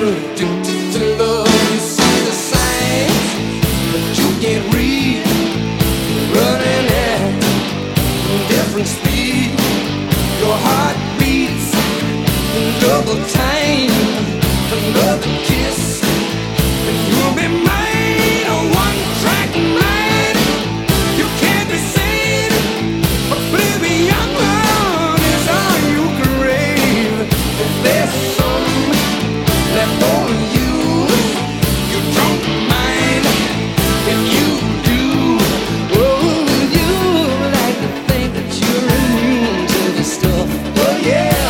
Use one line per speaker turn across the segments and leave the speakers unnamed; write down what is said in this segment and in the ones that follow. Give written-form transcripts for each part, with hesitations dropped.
you're addicted to love. You see the signs, but you can't read. Running at different speed. Your heart beats double time. Another kiss, and you'll be mine. A one-track mind. You can't be sane. Oblivion is all you crave. If there's some left over you, you don't mind. If you do, oh, you like to think that you're immune to the stuff. Oh yeah.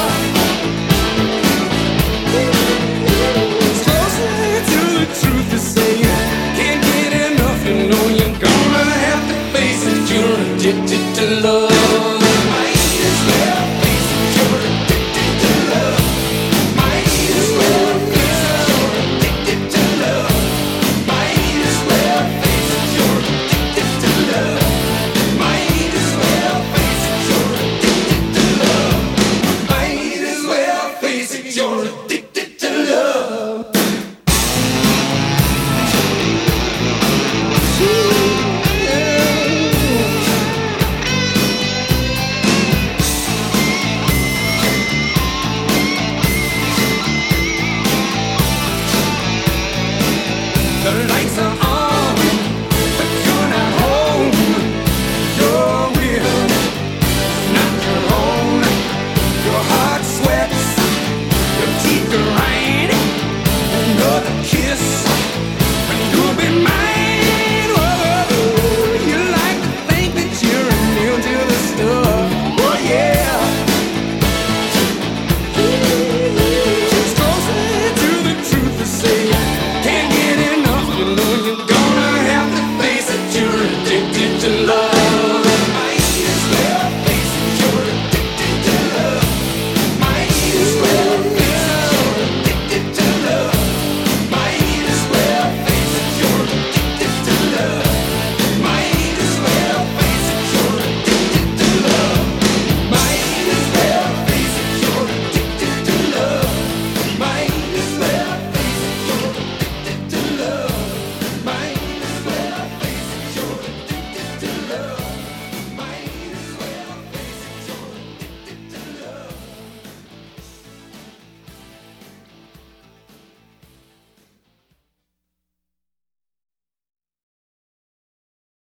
It's closer to the truth to say can't get enough. You know you're gonna have to face it. You're addicted to love. Might as well face it. You're addicted to love. Might as well face it. You're addicted to love. Might as well face it. You're addicted to love. Might as well face it. You're addicted to love. Might as well face it. You're addicted to love. The light